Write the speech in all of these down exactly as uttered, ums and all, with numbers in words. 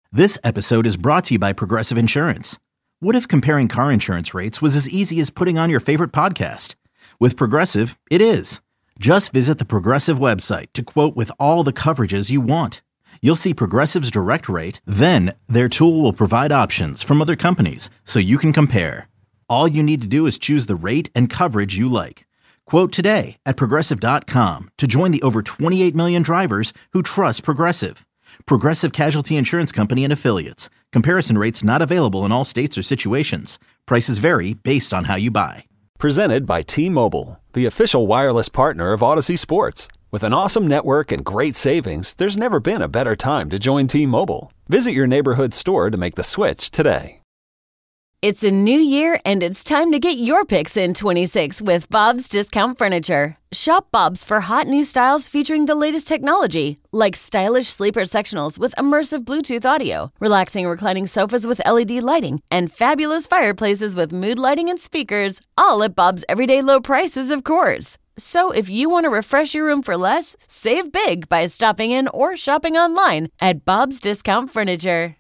This episode is brought to you by Progressive Insurance. What if comparing car insurance rates was as easy as putting on your favorite podcast? With Progressive, it is. Just visit the Progressive website to quote with all the coverages you want. You'll see Progressive's direct rate, then their tool will provide options from other companies so you can compare. All you need to do is choose the rate and coverage you like. Quote today at progressive dot com to join the over twenty-eight million drivers who trust Progressive. Progressive Casualty Insurance Company and Affiliates. Comparison rates not available in all states or situations. Prices vary based on how you buy. Presented by T-Mobile, the official wireless partner of Odyssey Sports. With an awesome network and great savings, there's never been a better time to join T-Mobile. Visit your neighborhood store to make the switch today. It's a new year, and it's time to get your picks in twenty-six with Bob's Discount Furniture. Shop Bob's for hot new styles featuring the latest technology, like stylish sleeper sectionals with immersive Bluetooth audio, relaxing reclining sofas with L E D lighting, and fabulous fireplaces with mood lighting and speakers, all at Bob's everyday low prices, of course. So if you want to refresh your room for less, save big by stopping in or shopping online at Bob's Discount Furniture.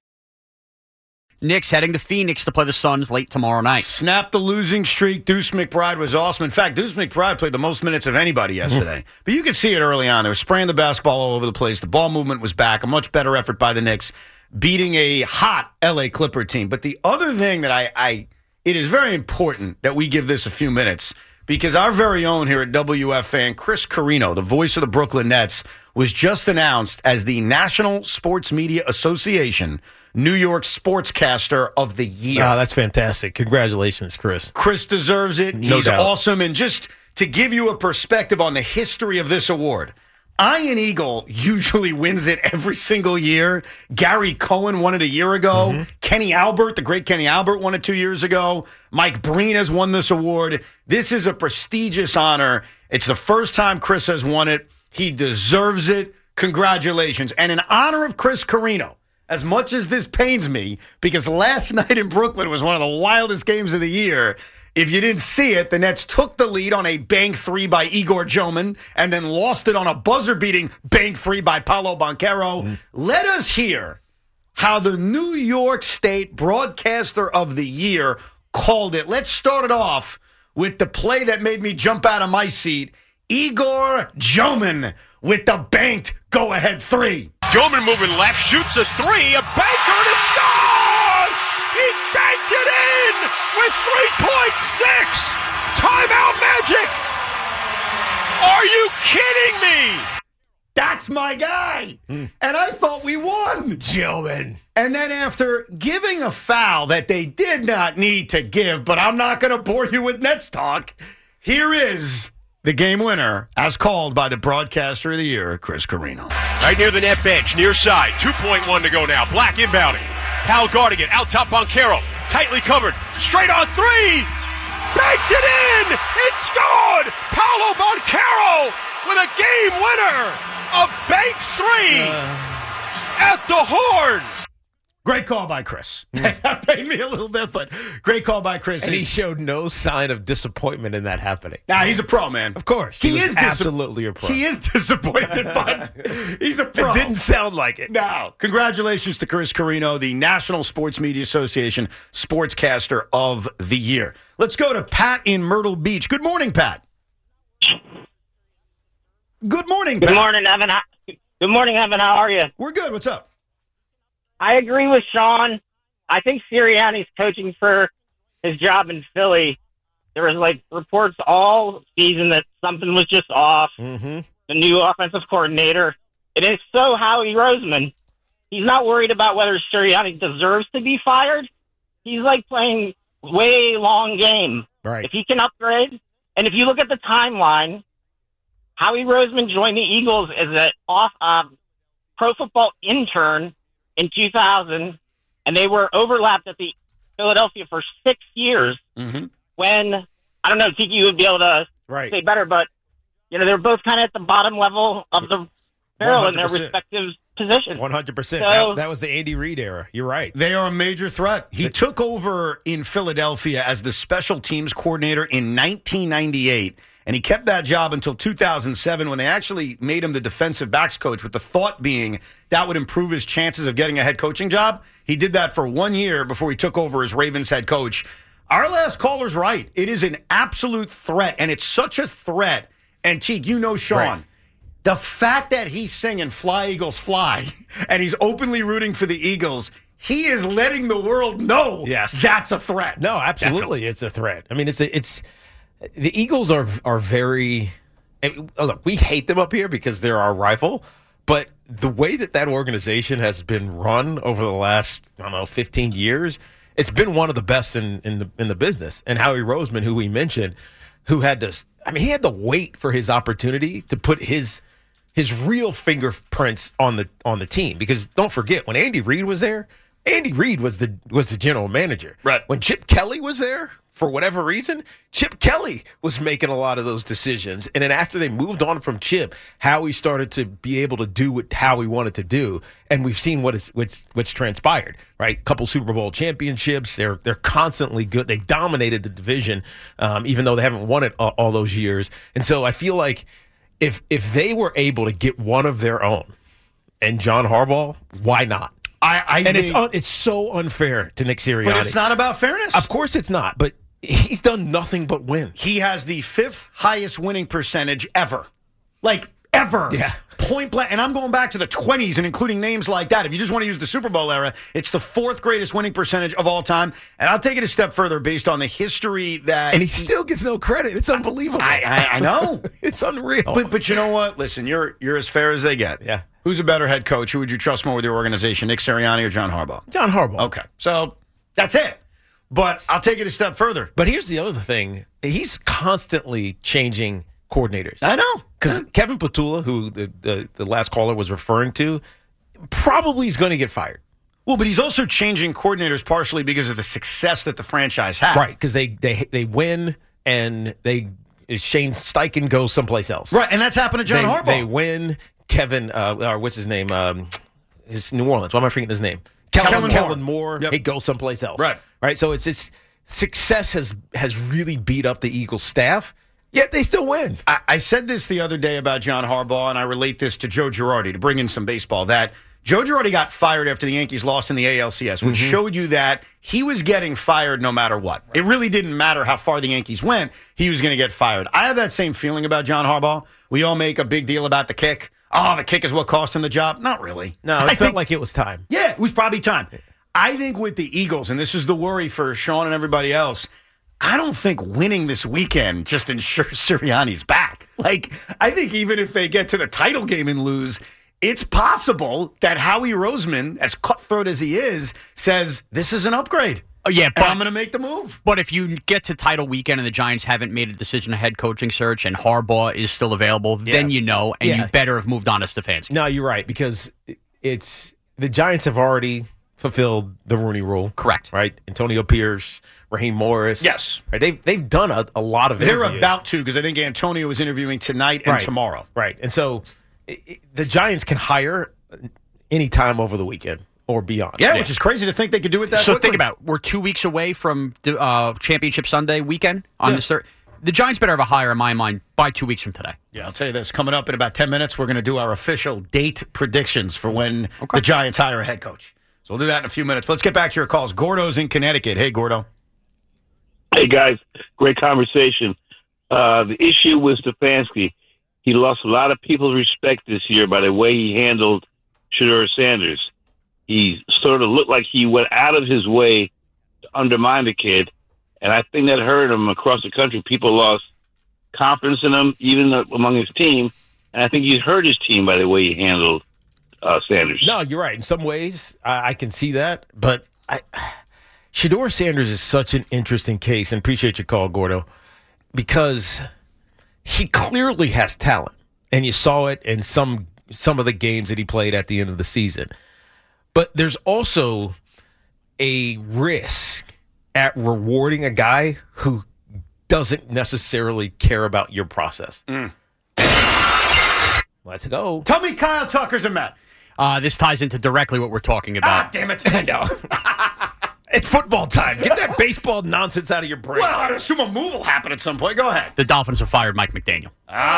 Knicks heading to Phoenix to play the Suns late tomorrow night. Snap the losing streak. Deuce McBride was awesome. In fact, Deuce McBride played the most minutes of anybody yesterday. But you could see it early on. They were spraying the basketball all over the place. The ball movement was back. A much better effort by the Knicks, beating a hot L A Clipper team. But the other thing that I, I it is very important that we give this a few minutes, because our very own here at W F A N, Chris Carino, the voice of the Brooklyn Nets, was just announced as the National Sports Media Association New York Sportscaster of the Year. Oh, that's fantastic. Congratulations, Chris. Chris deserves it. No He's doubt. awesome. And just to give you a perspective on the history of this award, Ian Eagle usually wins it every single year. Gary Cohen won it a year ago. Mm-hmm. Kenny Albert, the great Kenny Albert, won it two years ago. Mike Breen has won this award. This is a prestigious honor. It's the first time Chris has won it. He deserves it. Congratulations. And in honor of Chris Carino, as much as this pains me, because last night in Brooklyn was one of the wildest games of the year, if you didn't see it, the Nets took the lead on a bank three by Igor Joman and then lost it on a buzzer-beating bank three by Paolo Banchero. Mm. Let us hear how the New York State Broadcaster of the Year called it. Let's start it off with the play that made me jump out of my seat. Igor Joman with the banked go-ahead three. Joman moving left, shoots a three, a banker, and it's gone! He banked it in with three point six! Timeout magic! Are you kidding me? That's my guy! Mm. And I thought we won! Joman. And then after giving a foul that they did not need to give, but I'm not going to bore you with Nets talk, here is the game winner, as called by the Broadcaster of the Year, Chris Carino. Right near the net bench, near side. two point one to go now. Black inbounding. Powell guarding it. Out top, Banchero. Tightly covered. Straight on three. Banked it in. It's scored. Paolo Banchero with a game winner. A bank three uh, at the horn. Great call by Chris. That pained me a little bit, but great call by Chris. And he showed no sign of disappointment in that happening. Nah, he's a pro, man. Of course. He, he is absolutely a pro. He is disappointed, but he's a pro. It didn't sound like it. No. Congratulations to Chris Carino, the National Sports Media Association Sportscaster of the Year. Let's go to Pat in Myrtle Beach. Good morning, Pat. Good morning, Pat. Good morning, Evan. Good morning, Evan. How are you? We're good. What's up? I agree with Sean. I think Sirianni's coaching for his job in Philly. There was like reports all season that something was just off. Mm-hmm. The new offensive coordinator. It is so Howie Roseman. He's not worried about whether Sirianni deserves to be fired. He's like playing way long game. Right. If he can upgrade, and if you look at the timeline, Howie Roseman joined the Eagles as an off um, pro football intern in two thousand, and they were overlapped at the Philadelphia for six years. Mm-hmm. When I don't know, Tiki would be able to right. say better, but you know they're both kind of at the bottom level of the barrel in their respective positions. One hundred percent. So, That was the Andy Reid era. You're right. They are a major threat. He But, took over in Philadelphia as the special teams coordinator in nineteen ninety-eight. And he kept that job until two thousand seven when they actually made him the defensive backs coach, with the thought being that would improve his chances of getting a head coaching job. He did that for one year before he took over as Ravens head coach. Our last caller's right. It is an absolute threat, and it's such a threat. And, Teague, you know Sean. Right. The fact that he's singing Fly, Eagles, Fly, and he's openly rooting for the Eagles, he is letting the world know yes. that's a threat. No, absolutely, Definitely. It's a threat. I mean, it's a, it's the Eagles are are very. Look, we hate them up here because they're our rival, but the way that that organization has been run over the last, I don't know, fifteen years, it's been one of the best in, in the in the business. And Howie Roseman, who we mentioned, who had to, I mean, he had to wait for his opportunity to put his his real fingerprints on the on the team. Because don't forget, when Andy Reid was there, Andy Reid was the was the general manager. Right. When Chip Kelly was there, for whatever reason, Chip Kelly was making a lot of those decisions. And then after they moved on from Chip, Howie started to be able to do what Howie wanted to do. And we've seen what is what's what's transpired, right? Couple Super Bowl championships. They're they're constantly good. They dominated the division, um, even though they haven't won it all, all those years. And so I feel like if if they were able to get one of their own, and John Harbaugh, why not? I, I and think, it's un, it's so unfair to Nick Sirianni. But it's not about fairness. Of course it's not. But he's done nothing but win. He has the fifth highest winning percentage ever. Like, ever. Yeah. Point blank. And I'm going back to the twenties and including names like that. If you just want to use the Super Bowl era, it's the fourth greatest winning percentage of all time. And I'll take it a step further based on the history that... And he, he still gets no credit. It's unbelievable. I, I, I know. It's unreal. But but you know what? Listen, you're you're as fair as they get. Yeah. Who's a better head coach? Who would you trust more with your organization, Nick Sirianni or John Harbaugh? John Harbaugh. Okay. So that's it. But I'll take it a step further. But here's the other thing. He's constantly changing coordinators. I know. Because Kevin Petula, who the, the, the last caller was referring to, probably is going to get fired. Well, but he's also changing coordinators partially because of the success that the franchise had. Right, because they, they, they win and they Shane Steichen goes someplace else. Right, and that's happened to John they, Harbaugh. They win. Kevin, uh, or what's his name? Um, his New Orleans. Why am I forgetting his name? Kellen, Kellen Moore. Kellen Moore. Yep. He goes someplace else. Right. Right. So it's this success has has really beat up the Eagles staff, yet they still win. I, I said this the other day about John Harbaugh, and I relate this to Joe Girardi to bring in some baseball. That Joe Girardi got fired after the Yankees lost in the A L C S, which mm-hmm. showed you that he was getting fired no matter what. Right. It really didn't matter how far the Yankees went. He was going to get fired. I have that same feeling about John Harbaugh. We all make a big deal about the kick. Oh, the kick is what cost him the job. Not really. No, it I felt think, like it was time. Yeah, it was probably time. I think with the Eagles, and this is the worry for Sean and everybody else, I don't think winning this weekend just ensures Sirianni's back. Like, I think even if they get to the title game and lose, it's possible that Howie Roseman, as cutthroat as he is, says, this is an upgrade. Oh, yeah, but and I'm going to make the move. But if you get to title weekend and the Giants haven't made a decision, a head coaching search, and Harbaugh is still available, yeah. then you know, and yeah. you better have moved on to Stefanski. No, you're right, because it's the Giants have already fulfilled the Rooney Rule. Correct. Right? Antonio Pierce, Raheem Morris. Yes. Right? They've, they've done a, a lot of They're interviews. about to, because I think Antonio is interviewing tonight and right. tomorrow. Right. And so it, it, the Giants can hire any time over the weekend. Or beyond. Yeah, yeah, which is crazy to think they could do it that So quickly. think about it. We're two weeks away from the uh, Championship Sunday weekend on yeah. this third. The Giants better have a hire, in my mind, by two weeks from today. Yeah, I'll tell you this. Coming up in about ten minutes, we're going to do our official date predictions for when okay. the Giants hire a head coach. So we'll do that in a few minutes. But let's get back to your calls. Gordo's in Connecticut. Hey, Gordo. Hey, guys. Great conversation. Uh, the issue with Stefanski, he lost a lot of people's respect this year by the way he handled Shedeur Sanders. He sort of looked like he went out of his way to undermine the kid, and I think that hurt him across the country. People lost confidence in him, even among his team, and I think he's hurt his team by the way he handled uh, Sanders. No, you're right. In some ways, I, I can see that, but I, Shedeur Sanders is such an interesting case, and appreciate your call, Gordo, because he clearly has talent, and you saw it in some some of the games that he played at the end of the season. But there's also a risk at rewarding a guy who doesn't necessarily care about your process. Mm. Let's go. Tell me Kyle Tucker's a Met. Uh, this ties into directly what we're talking about. Ah, damn it. No. It's football time. Get that baseball nonsense out of your brain. Well, I assume a move will happen at some point. Go ahead. The Dolphins have fired Mike McDaniel.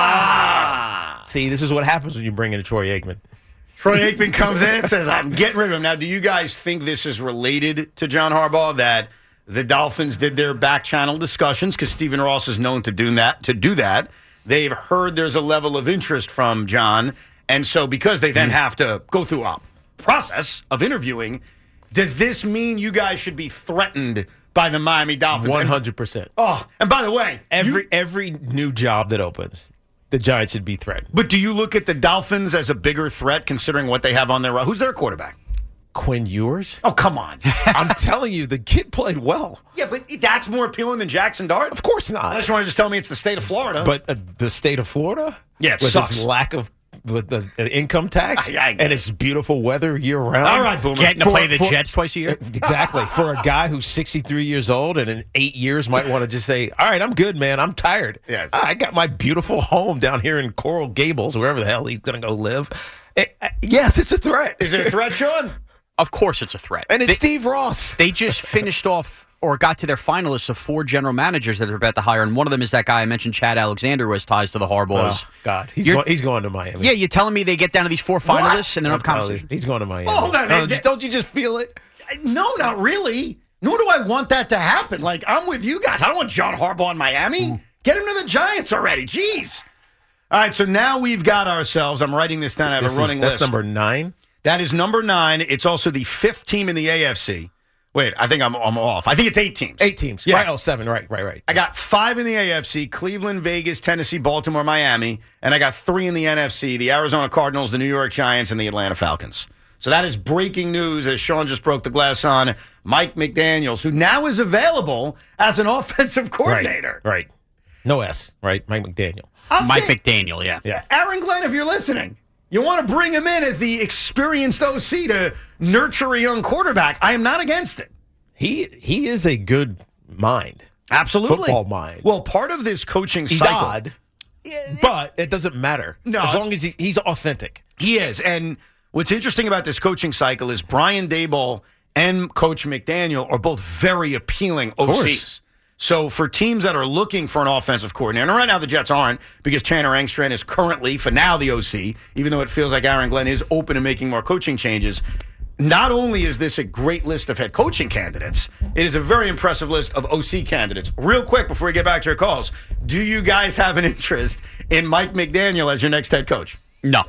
Ah. See, this is what happens when you bring in a Troy Aikman. Troy Aikman comes in and says, I'm getting rid of him. Now, do you guys think this is related to John Harbaugh, that the Dolphins did their back channel discussions, because Stephen Ross is known to do that, to do that. They've heard there's a level of interest from John, and so because they then have to go through a process of interviewing, does this mean you guys should be threatened by the Miami Dolphins? one hundred percent. Oh, and by the way, every you, every new job that opens, the Giants should be threatened. But do you look at the Dolphins as a bigger threat considering what they have on their – who's their quarterback? Quinn Ewers? Oh, come on. I'm telling you, the kid played well. Yeah, but that's more appealing than Jackson Dart? Of course not. Unless you want to just tell me it's the state of Florida. But uh, the state of Florida? Yeah, it with sucks. its lack of with the, the income tax I, I and its beautiful weather year-round. All right, Boomer. Getting to For- play the for- Jets twice a year? Exactly. For a guy who's sixty-three years old and in eight years might want to just say, all right, I'm good, man. I'm tired. Yes. I got my beautiful home down here in Coral Gables, wherever the hell he's going to go live. Eh, eh, yes, it's a threat. Is it a threat, Sean? Of course it's a threat. And it's they, Steve Ross. They just finished off or got to their finalists of four general managers that they're about to hire, and one of them is that guy I mentioned, Chad Alexander, who has ties to the Harbaughs. Oh, God. He's, You're- going, he's going to Miami. Yeah, you're telling me they get down to these four finalists and they don't have I'm telling you, conversation? He's going to Miami. Oh, hold on, No, man. just- don't you just feel it? No, not really. Nor do I want that to happen. Like, I'm with you guys. I don't want John Harbaugh in Miami. Get him to the Giants already. Jeez. All right, so now we've got ourselves. I'm writing this down. I have This a is- running that's list. number nine. That is number nine. It's also the fifth team in the A F C. Wait, I think I'm, I'm off. I think it's eight teams. Eight teams. Yeah. Right. Oh, seven. Right, right, right. I got five in the A F C, Cleveland, Vegas, Tennessee, Baltimore, Miami. And I got three in the N F C, the Arizona Cardinals, the New York Giants, and the Atlanta Falcons. So that is breaking news, as Sean just broke the glass on Mike McDaniels, who now is available as an offensive coordinator. Right, right. No S, right? Mike McDaniel. I'm Mike saying, McDaniel, yeah. Yeah. Aaron Glenn, if you're listening, you want to bring him in as the experienced O C to nurture a young quarterback. I am not against it. He he is a good mind. Absolutely. Football mind. Well, part of this coaching He's cycle. odd, but it doesn't matter. No. As long as he, he's authentic. He is. And what's interesting about this coaching cycle is Brian Daboll and Coach McDaniel are both very appealing O Cs. course. So for teams that are looking for an offensive coordinator, and right now the Jets aren't because Tanner Engstrand is currently, for now, the O C, even though it feels like Aaron Glenn is open to making more coaching changes. Not only is this a great list of head coaching candidates, it is a very impressive list of O C candidates. Real quick, before we get back to your calls, do you guys have an interest in Mike McDaniel as your next head coach? No.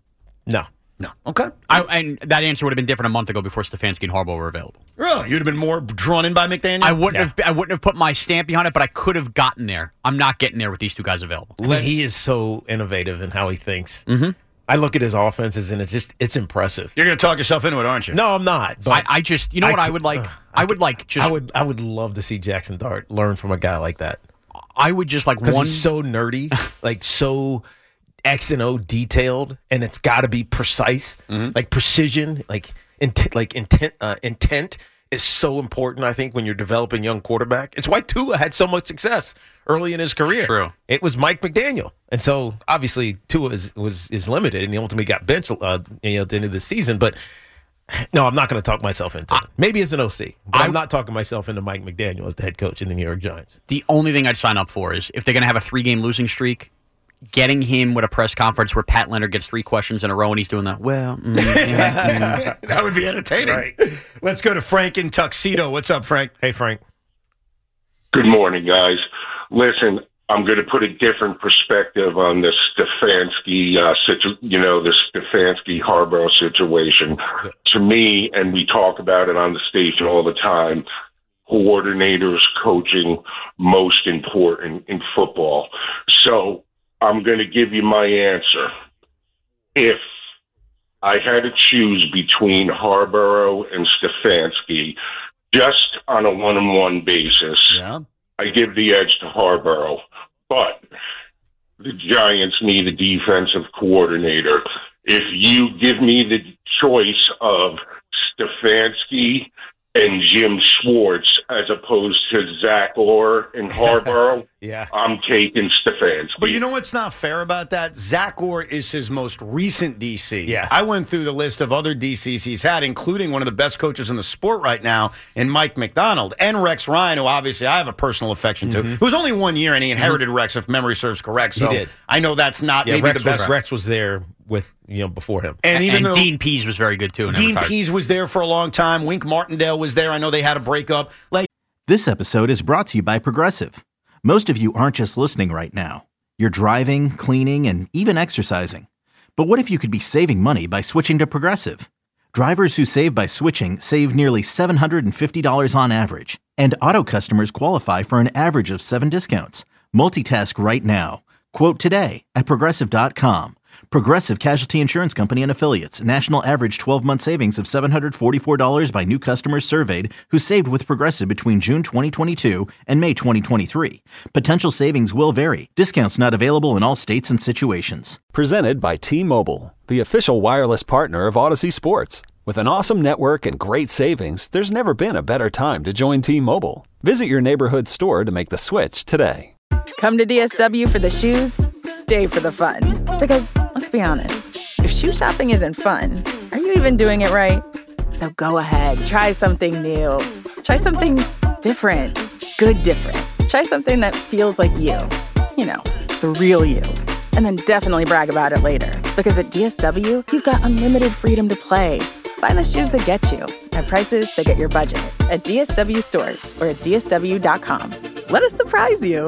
No. No. Okay. I, and that answer would have been different a month ago before Stefanski and Harbaugh were available. Really? You'd have been more drawn in by McDaniel? I wouldn't have. I wouldn't have put my stamp behind it, but I could have gotten there. I'm not getting there with these two guys available. He is so innovative in how he thinks. Mm-hmm. I look at his offenses, and it's just it's impressive. You're going to talk yourself into it, aren't you? No, I'm not. But I, I just, you know I what I could- would like? uh, I would like just. I would I would love to see Jackson Dart learn from a guy like that. I would just like Because one. he's so nerdy, like so X and O detailed, and it's got to be precise, like precision, like intent, like intent. Uh, intent is so important. I think when you're developing young quarterback, it's why Tua had so much success early in his career. True. It was Mike McDaniel, and so obviously Tua is was is limited, and he ultimately got benched uh, you know, at the end of the season, but. No, I'm not going to talk myself into it. Maybe as an O C, but I- I'm not talking myself into Mike McDaniel as the head coach in the New York Giants. the only thing I'd sign up for is if they're going to have a three game losing streak, getting him with a press conference where Pat Leonard gets three questions in a row and he's doing that. Well, mm, yeah, mm. That would be entertaining. Right. Let's go to Frank in Tuxedo. What's up, Frank? Hey, Frank. Good morning, guys. Listen, I'm going to put a different perspective on this Stefanski, uh, situ- you know, the Stefanski Harbaugh situation. Yeah. To me, and we talk about it on the station all the time, coordinators, coaching, most important in football. So I'm going to give you my answer. If I had to choose between Harbaugh and Stefanski, just on a one-on-one basis, Yeah. I give the edge to Harbaugh, but the Giants need a defensive coordinator. If you give me the choice of Stefanski and Jim Schwartz as opposed to Zach Orr and Harborough, yeah. I'm taking Stefanski. But you know what's not fair about that? Zach Orr is his most recent D C. Yeah. I went through the list of other D Cs he's had, including one of the best coaches in the sport right now in Mike McDonald and Rex Ryan, who obviously I have a personal affection to. Mm-hmm. It was only one year, and he inherited mm-hmm. Rex, if memory serves correct. So he did. I know that's not yeah, maybe Rex the best. Was, Rex was there with you know before him, and even and though Dean Pease was very good too. Dean Pease was there for a long time. Wink Martindale was there. I know they had a breakup. Like This episode is brought to you by Progressive. Most of you aren't just listening right now. You're driving, cleaning, and even exercising. But what if you could be saving money by switching to Progressive? Drivers who save by switching save nearly seven hundred fifty dollars on average. And auto customers qualify for an average of seven discounts. Multitask right now. Quote today at Progressive dot com. Progressive Casualty Insurance Company and Affiliates. National average twelve-month savings of seven hundred forty-four dollars by new customers surveyed who saved with Progressive between June twenty twenty-two and May twenty twenty-three. Potential savings will vary. Discounts not available in all states and situations. Presented by T-Mobile, the official wireless partner of Odyssey Sports. With an awesome network and great savings, there's never been a better time to join T-Mobile. Visit your neighborhood store to make the switch today. Come to D S W for the shoes, stay for the fun. Because, let's be honest, if shoe shopping isn't fun, are you even doing it right? So go ahead, try something new. Try something different. Good different. Try something that feels like you. You know, the real you. And then definitely brag about it later. Because at D S W, you've got unlimited freedom to play. Find the shoes that get you at prices that get your budget at D S W stores or at D S W dot com. Let us surprise you.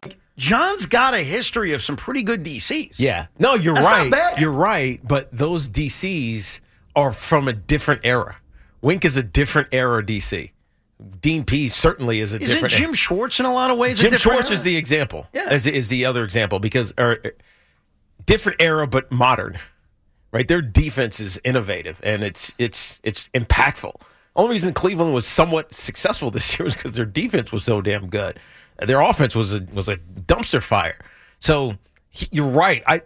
John's got a history of some pretty good D Cs. Yeah. No, you're That's right. not bad. You're right. But those D Cs are from a different era. Wink is a different era D C. Dean Pease certainly is a Isn't different Jim Schwartz in a lot of ways Jim a different Schwartz era? is the example. Yeah. Is, is the other example because or, different era but modern. Right? Their defense is innovative and it's it's it's impactful. Only reason Cleveland was somewhat successful this year was because their defense was so damn good. Their offense was a, was a dumpster fire. So you're right. I,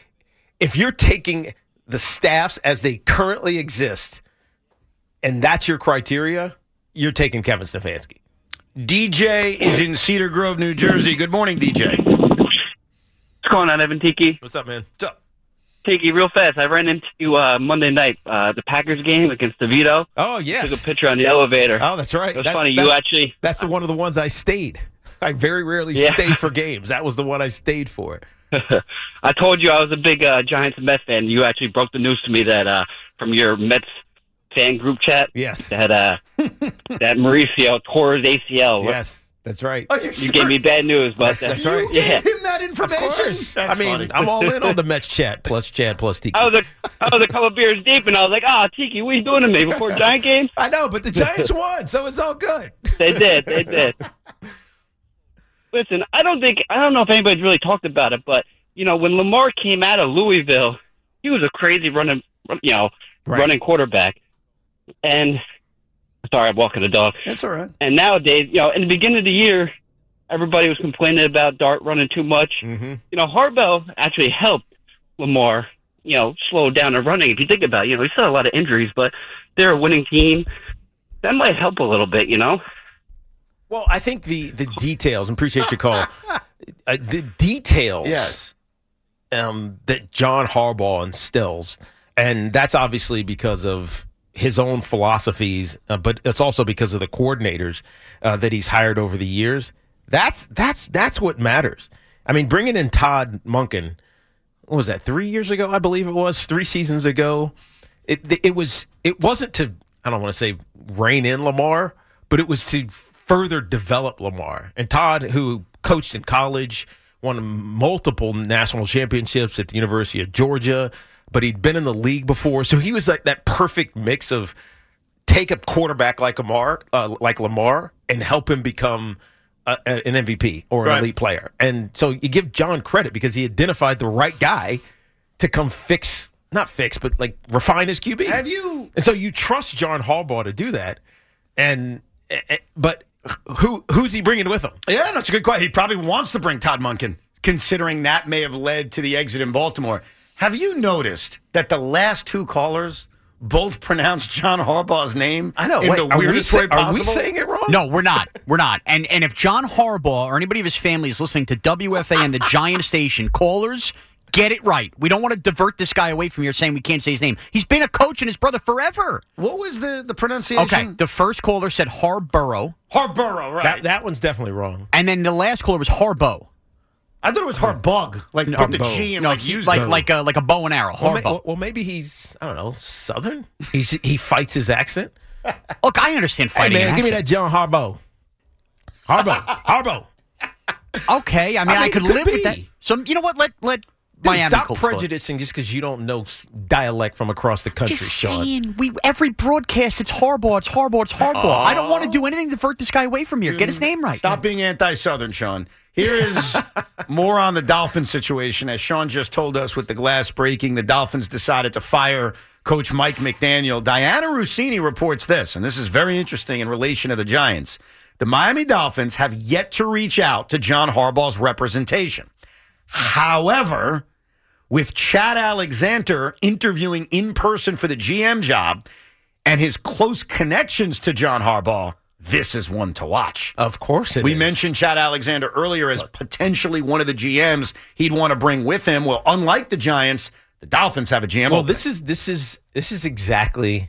if you're taking the staffs as they currently exist, and that's your criteria, you're taking Kevin Stefanski. D J is in Cedar Grove, New Jersey. Good morning, D J. What's going on, Evan Tiki? What's up, man? What's up? Tiki, real fast. I ran into uh, Monday night, uh, the Packers game against DeVito. Oh, yes. Took a picture on the elevator. Oh, that's right. It was that, funny. You actually. That's the one of the ones I stayed. I very rarely Yeah. stay for games. That was the one I stayed for. I told you I was a big uh, Giants and Mets fan. You actually broke the news to me that uh, from your Mets fan group chat. Yes. That uh, that Mauricio tore his A C L. Yes, that's right. Are you You sure? gave me bad news, but That's- that's uh, right. You Yeah. gave him that Of information? course. That's I mean, funny. I'm all in on the Mets chat plus Chad plus Tiki. I was a, I was a couple beers deep, and I was like, "Ah, Tiki, what are you doing to me before Giant game?" I know, but the Giants won, so it's all good. They did. They did. Listen, I don't think I don't know if anybody's really talked about it, but you know, when Lamar came out of Louisville, he was a crazy running, you know, Right. running quarterback. And sorry, I'm walking a dog. That's all right. And nowadays, you know, in the beginning of the year, everybody was complaining about Dart running too much. Mm-hmm. You know, Harbaugh actually helped Lamar, you know, slow down the running. If you think about it, you know, he still had a lot of injuries, but they're a winning team. That might help a little bit, you know. Well, I think the the details, and appreciate your call, uh, the details Yes. um, that John Harbaugh instills, and that's obviously because of his own philosophies, uh, but it's also because of the coordinators uh, that he's hired over the years. That's that's that's what matters. I mean, bringing in Todd Monken, what was that? Three years ago, I believe it was. Three seasons ago, it it was it wasn't to I don't want to say rein in Lamar, but it was to further develop Lamar. And Todd, who coached in college, won multiple national championships at the University of Georgia, but he'd been in the league before, so he was like that perfect mix of take a quarterback like Lamar, uh, like Lamar, and help him become a, an M V P or an Right. elite player. And so you give John credit because he identified the right guy to come fix, not fix, but like refine his Q B. Have you? And so you trust John Harbaugh to do that, and but who who's he bringing with him? Yeah, that's a good question. He probably wants to bring Todd Monken, considering that may have led to the exit in Baltimore. Have you noticed that the last two callers both pronounced John Harbaugh's name I know. in Wait, the are we weirdest say- way possible? Are we saying it wrong? No, we're not. We're not. And and if John Harbaugh or anybody of his family is listening to W F A and the Giant Station, callers, get it right. We don't want to divert this guy away from here saying we can't say his name. He's been a coach and his brother forever. What was the, the pronunciation? Okay, the first caller said Harborough. Harborough, right. That, that one's definitely wrong. And then the last caller was Harbaugh. I thought it was Harbug, like No, put the Harbaugh. G and No, like he- use like the- like a like a bow and arrow. Well, ma- Harbaugh. well, well, maybe he's, I don't know, Southern? He's He fights his accent. Look, I understand Hey, fighting. man, an give me that accent. John Harbaugh. Harbaugh. Harbaugh. Okay, I mean, I I, mean, could it could live be. with that. So you know what? Let let Dude, Miami stop call for it. prejudicing just because you don't know s- dialect from across the country, Just Sean. saying, we every broadcast, it's Harbaugh, it's Harbaugh, it's Harbaugh. I don't want to do anything to divert this guy away from here. Get his name right. Stop being anti-Southern, Sean. Here is more on the Dolphins situation. As Sean just told us with the glass breaking, the Dolphins decided to fire Coach Mike McDaniel. Diana Rossini reports this, and this is very interesting in relation to the Giants. The Miami Dolphins have yet to reach out to John Harbaugh's representation. However, with Chad Alexander interviewing in person for the G M job and his close connections to John Harbaugh, this is one to watch. Of course it we is. mentioned Chad Alexander earlier as potentially one of the G Ms he'd want to bring with him. Well, unlike the Giants, the Dolphins have a G M. Well, opening. this is this is this is exactly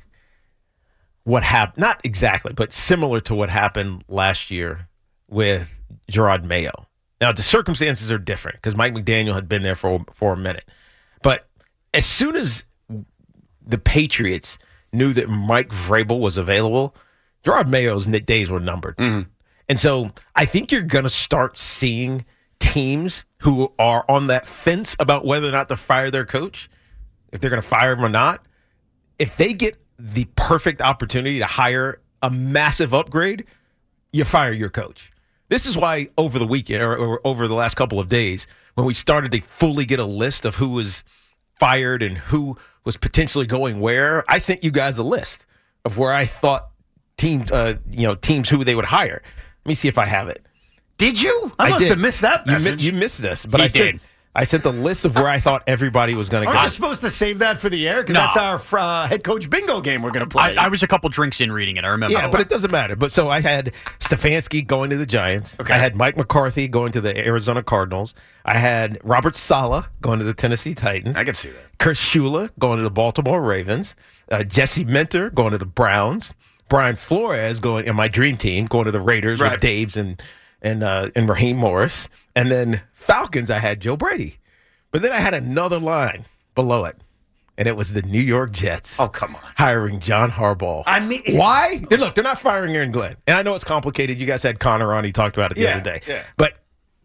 what happened. Not exactly, but similar to what happened last year with Gerard Mayo. Now, the circumstances are different because Mike McDaniel had been there for for a minute. But as soon as the Patriots knew that Mike Vrabel was available, Gerard Mayo's days were numbered. Mm-hmm. And so I think you're going to start seeing teams who are on that fence about whether or not to fire their coach, if they're going to fire him or not. If they get the perfect opportunity to hire a massive upgrade, you fire your coach. This is why over the weekend or, or over the last couple of days, when we started to fully get a list of who was fired and who was potentially going where, I sent you guys a list of where I thought teams, uh, you know, teams who they would hire. Let me see if I have it. Did you? I, must did. have missed that You, mi- message. you missed this, but He I sent, did. I sent the list of where I thought everybody was going to Aren't go. you supposed to save that for the air? Because No. that's our uh, head coach bingo game we're going to play. I, I was a couple drinks in reading it. I remember. Yeah, but it doesn't matter. But so I had Stefanski going to the Giants. Okay. I had Mike McCarthy going to the Arizona Cardinals. I had Robert Saleh going to the Tennessee Titans. I can see that. Kurt Shula going to the Baltimore Ravens. Uh, Jesse Minter going to the Browns. Brian Flores going in my dream team going to the Raiders Right. with Daves and and uh, and Raheem Morris. And then Falcons, I had Joe Brady. But then I had another line below it, and it was the New York Jets. Oh, come on. Hiring John Harbaugh. I mean- why? Then look, they're not firing Aaron Glenn. And I know it's complicated. You guys had Connor on. He talked about it the Yeah, other day. yeah. But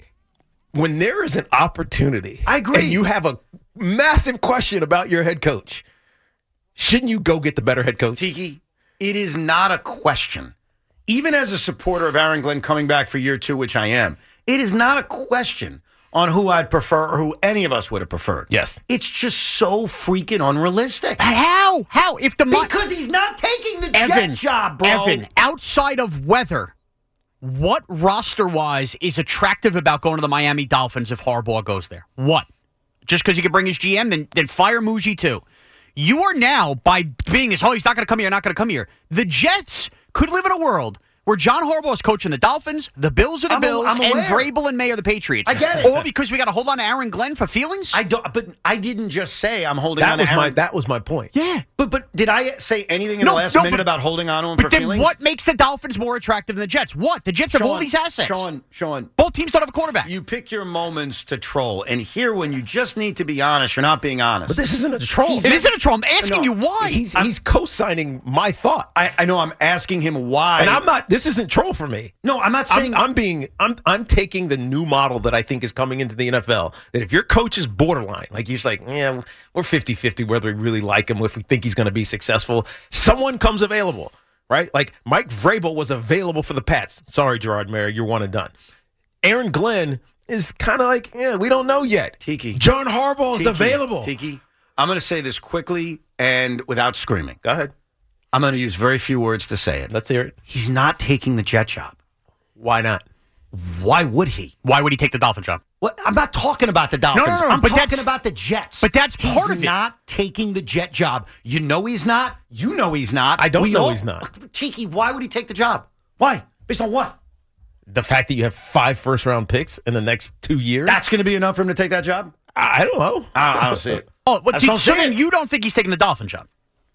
when there is an opportunity, I agree. and you have a massive question about your head coach, shouldn't you go get the better head coach? Tiki, it is not a question. Even as a supporter of Aaron Glenn coming back for year two, which I am, it is not a question on who I'd prefer or who any of us would have preferred. Yes. It's just so freaking unrealistic. How? How? If the Mi- Because he's not taking the Evan, Jet job, bro. Evan, outside of weather, what roster-wise is attractive about going to the Miami Dolphins if Harbaugh goes there? What? Just because he could bring his G M, then then fire Muji too. You are now, by being this, oh, he's not going to come here, not going to come here. The Jets could live in a world where John Harbaugh is coaching the Dolphins, the Bills are the I'm a- Bills, I'm and aware. Vrabel and May are the Patriots. I get it. All because we got to hold on to Aaron Glenn for feelings? I don't. But I didn't just say I'm holding That on was to my Aaron. that was my point. yeah. But but did I say anything in No, the last no, minute but- about holding on to him But for then feelings? what makes the Dolphins more attractive than the Jets? What? The Jets have all Sean, these assets. Sean, Sean, Both teams don't have a quarterback. you pick your moments to troll, and here when you just need to be honest, you're not being honest. But this isn't a troll. It isn't a troll. I'm asking No, you why. He's he's co-signing my thought. I, I know I'm asking him why, And I'm not this isn't troll for me. No, I'm not saying. I'm, I'm being I'm I'm taking the new model that I think is coming into the N F L. That if your coach is borderline, like he's like, yeah, we're fifty-fifty whether we really like him, if we think he's going to be successful. Someone comes available, right? Like Mike Vrabel was available for the Pats. Sorry, Gerard Mayer, you're one and done. Aaron Glenn is kind of like, yeah, we don't know yet. Tiki. John Harbaugh is Tiki, available. Tiki, I'm going to say this quickly and without screaming. Go ahead. I'm going to use very few words to say it. Let's hear it. He's not taking the Jet job. Why not? Why would he? Why would he take the Dolphin job? What? I'm not talking about the Dolphins. No, no, no, I'm but talking that's- about the Jets. But that's part he's of it. not taking the Jet job. You know he's not. You know he's not. I don't We know all- he's not. Tiki, why would he take the job? Why? Based on what? The fact that you have five first round picks in the next two years. That's going to be enough for him to take that job? I don't know. I don't, I don't see it. Oh, well, That's do- what I'm so saying. then you don't think he's taking the Dolphin job?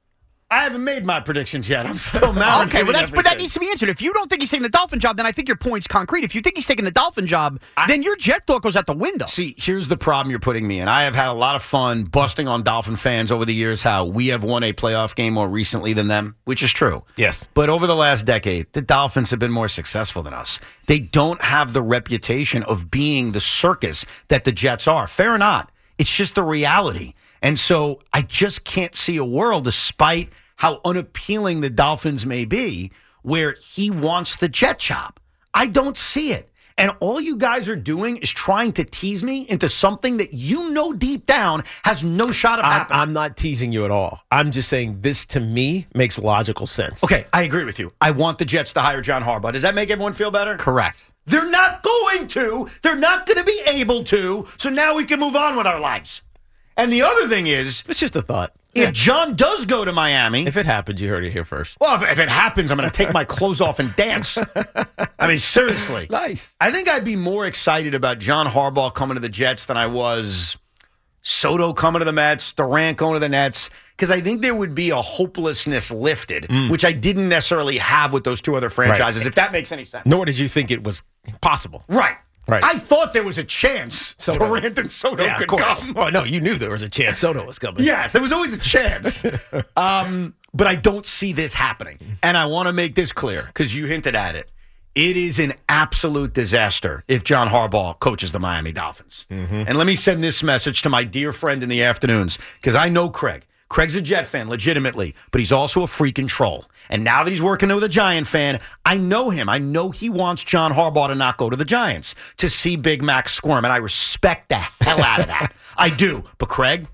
I haven't made my predictions yet. I'm still mad. Okay, well, that's but that needs to be answered. If you don't think he's taking the Dolphin job, then I think your point's concrete. If you think he's taking the Dolphin job, I, then your Jet thought goes out the window. See, here's the problem you're putting me in. I have had a lot of fun busting on Dolphin fans over the years how we have won a playoff game more recently than them, which is true. Yes. But over the last decade, the Dolphins have been more successful than us. They don't have the reputation of being the circus that the Jets are. Fair or not, it's just the reality. And so I just can't see a world, despite how unappealing the Dolphins may be, where he wants the Jet job. I don't see it. And all you guys are doing is trying to tease me into something that you know deep down has no shot of I'm, happening. I'm not teasing you at all. I'm just saying this, to me, makes logical sense. Okay, I agree with you. I want the Jets to hire John Harbaugh. Does that make everyone feel better? Correct. They're not going to. They're not going to be able to. So now we can move on with our lives. And the other thing is, It's just a thought. if John does go to Miami, If it happens, you heard it here first. well, if, if it happens, I'm going to take my clothes off and dance. I mean, seriously. Nice. I think I'd be more excited about John Harbaugh coming to the Jets than I was Soto coming to the Mets, Durant going to the Nets, because I think there would be a hopelessness lifted, Mm. which I didn't necessarily have with those two other franchises, if that makes any sense. Nor did you think it was possible. Right. Right. I thought there was a chance Soto. Durant and Soto Yeah, of could course. come. Well, no, you knew there was a chance Soto was coming. Yes, there was always a chance. um, but I don't see this happening. And I want to make this clear because you hinted at it. It is an absolute disaster if John Harbaugh coaches the Miami Dolphins. Mm-hmm. And let me send this message to my dear friend in the afternoons because I know Craig. Craig's a Jet fan, legitimately, but he's also a freaking troll. And now that he's working with a Giant fan, I know him. I know he wants John Harbaugh to not go to the Giants, to see Big Mac squirm, and I respect the hell out of that. I do. But Craig,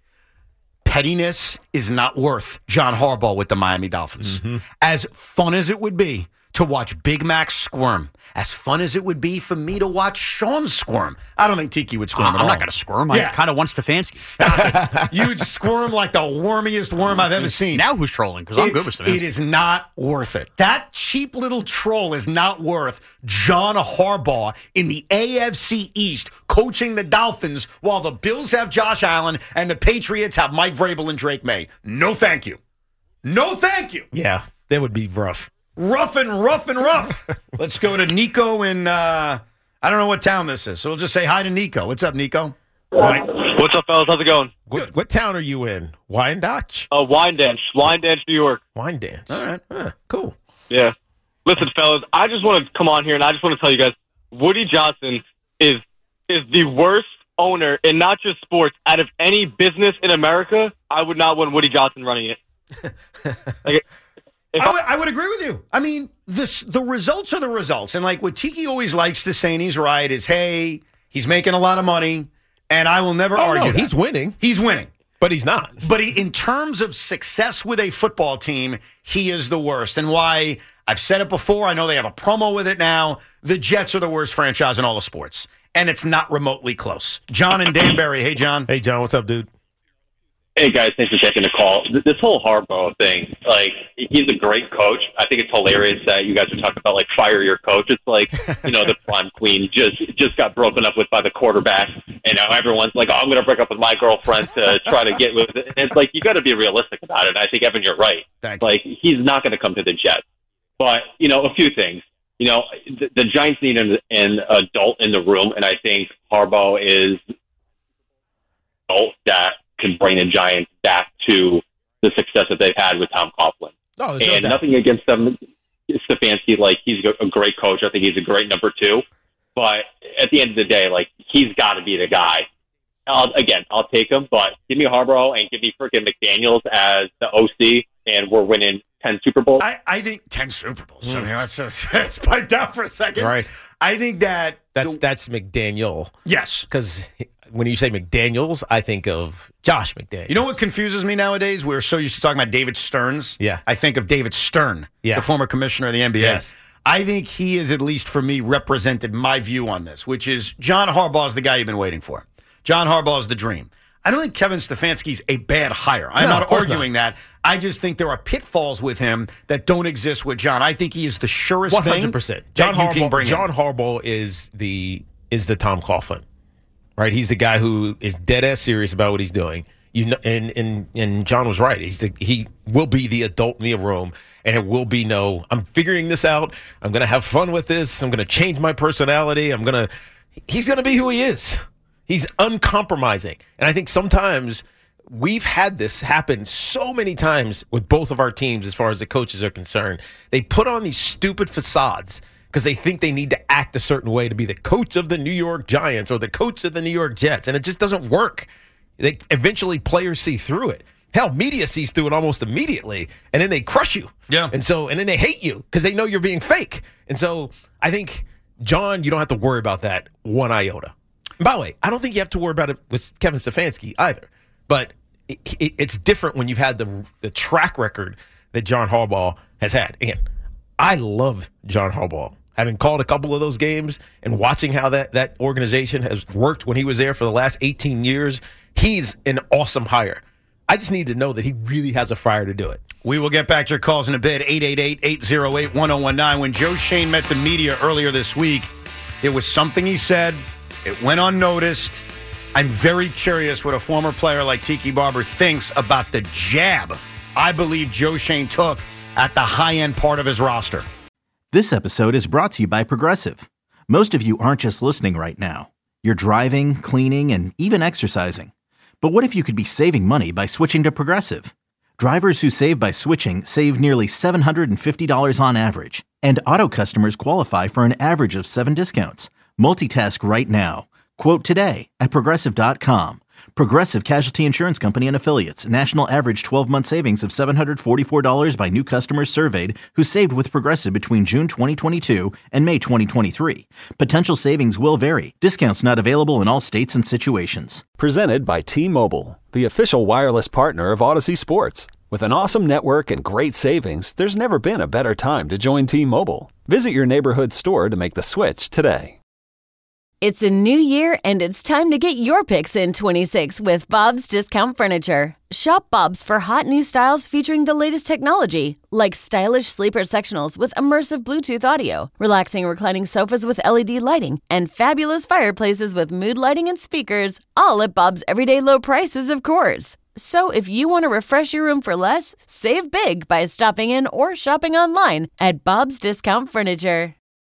pettiness is not worth John Harbaugh with the Miami Dolphins. Mm-hmm. As fun as it would be to watch Big Mac squirm, as fun as it would be for me to watch Sean squirm, I don't think Tiki would squirm Uh, at I'm all. not going to squirm. I Yeah. kind of want Stefanski. Stop it. You'd squirm like the wormiest worm I've ever seen. Now who's trolling? Because I'm It's- good with Stefanski. It is not worth it. That cheap little troll is not worth John Harbaugh in the A F C East coaching the Dolphins while the Bills have Josh Allen and the Patriots have Mike Vrabel and Drake May. No thank you. No thank you. Yeah, that would be rough. Rough and rough and rough. Let's go to Nico in, uh, I don't know what town this is, so we'll just say hi to Nico. What's up, Nico? Right. What's up, fellas? How's it going? What, what town are you in? Wyandotte? Uh, Wine Dance. Wine Dance, New York. Wine Dance. All right. Huh, cool. Yeah. Listen, fellas, I just want to come on here and I just want to tell you guys, Woody Johnson is is the worst owner in not just sports. Out of any business in America, I would not want Woody Johnson running it. Like, if I would, I would agree with you. I mean, this, the results are the results. And like what Tiki always likes to say, and he's right, is, hey, he's making a lot of money, and I will never Oh, argue no, that. he's winning. He's winning. But he's not. But he, in terms of success with a football team, he is the worst. And why, I've said it before, I know they have a promo with it now, the Jets are the worst franchise in all of sports. And it's not remotely close. John and Danbury. Hey, John. Hey, John, what's up, dude? Hey, guys, thanks for taking the call. Th- This whole Harbaugh thing, like, he's a great coach. I think it's hilarious that you guys are talking about, like, fire your coach. It's like, you know, the prom queen just just got broken up with by the quarterback, and now everyone's like, oh, I'm going to break up with my girlfriend to try to get with it. And it's like, you got to be realistic about it. I think, Evan, you're right. Thank like, he's not going to come to the Jets. But, you know, a few things. You know, the, the Giants need an, an adult in the room, and I think Harbaugh is adult that can bring the Giants back to the success that they've had with Tom Coughlin. No, there's no and doubt. nothing against them, Stefanski. Like, he's a great coach. I think he's a great number two. But at the end of the day, like, he's got to be the guy. I'll, again, I'll take him, but give me Harbaugh and give me freaking McDaniels as the O C, and we're winning ten Super Bowls. I, I think ten Super Bowls. I mean, let's just let's pipe down for a second. Right. I think that That's that's McDaniel. Yes. Because when you say McDaniels, I think of Josh McDaniels. You know what confuses me nowadays? We're so used to talking about David Stearns. Yeah. I think of David Stern, Yeah. the former commissioner of the N B A. Yes. I think he is, at least for me, represented my view on this, which is John Harbaugh is the guy you've been waiting for. John Harbaugh is the dream. I don't think Kevin Stefanski's a bad hire. I'm No, not of course arguing not. that. I just think there are pitfalls with him that don't exist with John. I think he is the surest one thing hundred percent. John that you can Harbaugh, bring John in. Harbaugh is the is the Tom Coughlin, right? He's the guy who is dead ass serious about what he's doing. You know, and and and John was right. He's the he will be the adult in the room, and it will be no. I'm figuring this out. I'm going to have fun with this. I'm going to change my personality. I'm going to. He's going to be who he is. He's uncompromising, and I think sometimes we've had this happen so many times with both of our teams as far as the coaches are concerned. They put on these stupid facades because they think they need to act a certain way to be the coach of the New York Giants or the coach of the New York Jets, and it just doesn't work. They eventually players see through it. Hell, media sees through it almost immediately, and then they crush you. Yeah. And so, and then they hate you because they know you're being fake. And so, I think John, you don't have to worry about that one iota. And by the way, I don't think you have to worry about it with Kevin Stefanski either. But it, it, it's different when you've had the the track record that John Harbaugh has had. Again, I love John Harbaugh. Having called a couple of those games and watching how that, that organization has worked when he was there for the last eighteen years, he's an awesome hire. I just need to know that he really has a fire to do it. We will get back to your calls in a bit. eight eight eight, eight oh eight, one oh one nine. When Joe Schoen met the media earlier this week, there was something he said. It went unnoticed. I'm very curious what a former player like Tiki Barber thinks about the jab I believe Joe Schoen took at the high-end part of his roster. This episode is brought to you by Progressive. Most of you aren't just listening right now. You're driving, cleaning, and even exercising. But what if you could be saving money by switching to Progressive? Drivers who save by switching save nearly seven hundred fifty dollars on average. And auto customers qualify for an average of seven discounts. Multitask right now. Quote today at Progressive dot com. Progressive Casualty Insurance Company and Affiliates. National average twelve-month savings of seven hundred forty-four dollars by new customers surveyed who saved with Progressive between June twenty twenty-two and May twenty twenty-three. Potential savings will vary. Discounts not available in all states and situations. Presented by T-Mobile, the official wireless partner of Odyssey Sports. With an awesome network and great savings, there's never been a better time to join T-Mobile. Visit your neighborhood store to make the switch today. It's a new year, and it's time to get your picks in twenty-six with Bob's Discount Furniture. Shop Bob's for hot new styles featuring the latest technology, like stylish sleeper sectionals with immersive Bluetooth audio, relaxing reclining sofas with L E D lighting, and fabulous fireplaces with mood lighting and speakers, all at Bob's everyday low prices, of course. So if you want to refresh your room for less, save big by stopping in or shopping online at Bob's Discount Furniture.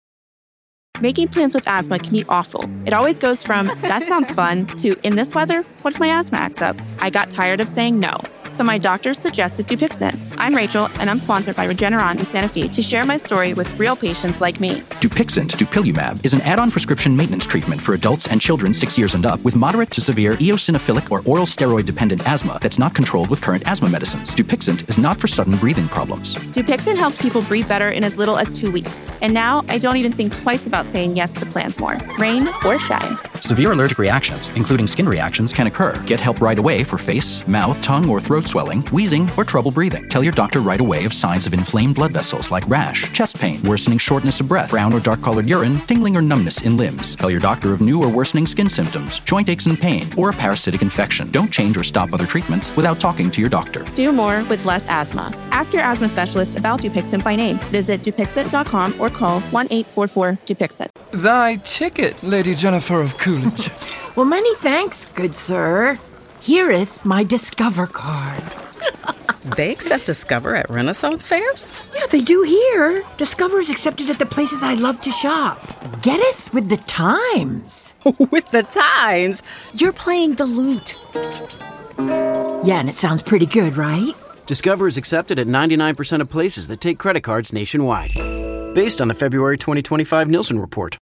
Making plans with asthma can be awful. It always goes from, that sounds fun, to, in this weather, what if my asthma acts up? I got tired of saying no, so my doctor suggested Dupixent. I'm Rachel, and I'm sponsored by Regeneron in Santa Fe to share my story with real patients like me. Dupixent, dupilumab, is an add-on prescription maintenance treatment for adults and children six years and up with moderate to severe eosinophilic or oral steroid-dependent asthma that's not controlled with current asthma medicines. Dupixent is not for sudden breathing problems. Dupixent helps people breathe better in as little as two weeks. And now, I don't even think twice about saying yes to plans more, rain or shine. Severe allergic reactions, including skin reactions, can occur. Get help right away for face, mouth, tongue, or throat swelling, wheezing, or trouble breathing. Tell your doctor right away of signs of inflamed blood vessels like rash, chest pain, worsening shortness of breath, brown or dark-colored urine, tingling or numbness in limbs. Tell your doctor of new or worsening skin symptoms, joint aches and pain, or a parasitic infection. Don't change or stop other treatments without talking to your doctor. Do more with less asthma. Ask your asthma specialist about Dupixent by name. Visit Dupixent dot com or call one eight four four Dupixent. Thy ticket, Lady Jennifer of Coolidge. Well, many thanks, good sir. Hereeth my Discover card. They accept Discover at Renaissance fairs? Yeah, they do here. Discover is accepted at the places I love to shop. Getteth with the times. With the times? You're playing the lute. Yeah, and it sounds pretty good, right? Discover is accepted at ninety-nine percent of places that take credit cards nationwide. Based on the February twenty twenty-five Nielsen report.